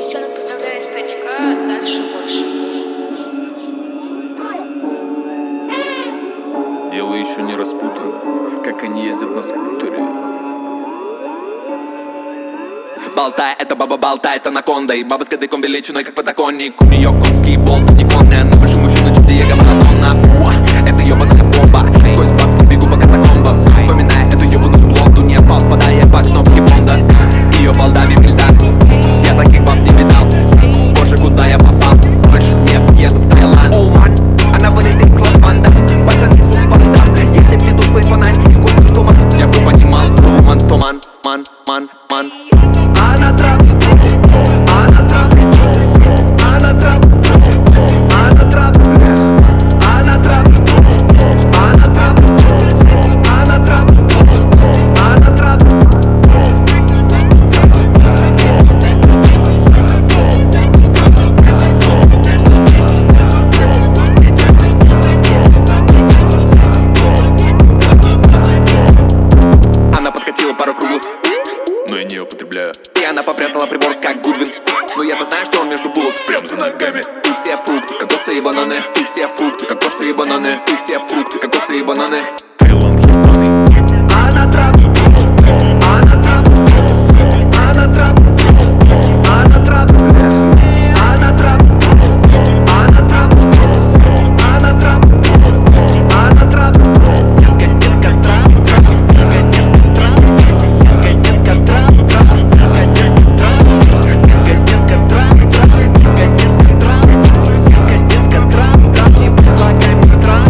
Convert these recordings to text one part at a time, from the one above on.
Лисенок, поздравляю, эстетика, дальше больше. Дело еще не распутано, как они ездят на скутере. Болтай, это баба болтает анакондой. Баба с кадыком величиной, как подоконник. У нее конский болт, не конная. Но больше мужчина, чем Диего Марадона. Это ебаная бомба. Сквозь бабку бегу по катакомбам, вспоминая эту ебаную блонду, не попадая по кнопке Бонда. Ее балдами мельта, я таких баб не видал. Боже, куда я попал? Больше не еду в Таиланд. Оу, ман, она вылетит клапанда. Пацаны, субванда. Если приду свой фонарь и густой туман, я бы понимал, туман, ман. Она трап, она трап, она трап, она трап, она трап, она трап, она трап, она трап. Она подкатила пару круглых, но я не употребляю. И она попрятала прибор, как Гудвин. Но я-то знаю, что он между булок, прям за ногами. Тут все фрукты, кокосы и бананы. Тут все фрукты, кокосы и бананы. Тут все фрукты, кокосы и бананы. Таиланд ебаный. Она трап, она трап, она трап, она трап, она трап, она трап, она трап, она трап. Детка трап, детка трап, детка трап, детка трап, детка трап, не предлагай мне трап.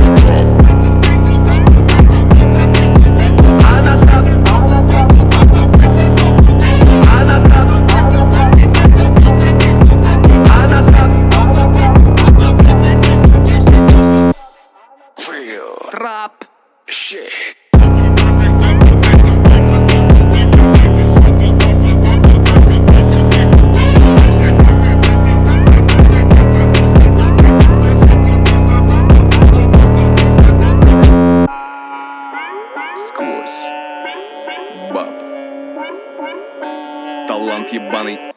Она трап, она трап, она трап. Real trap shit. Сквозь баб. Талант ебаный.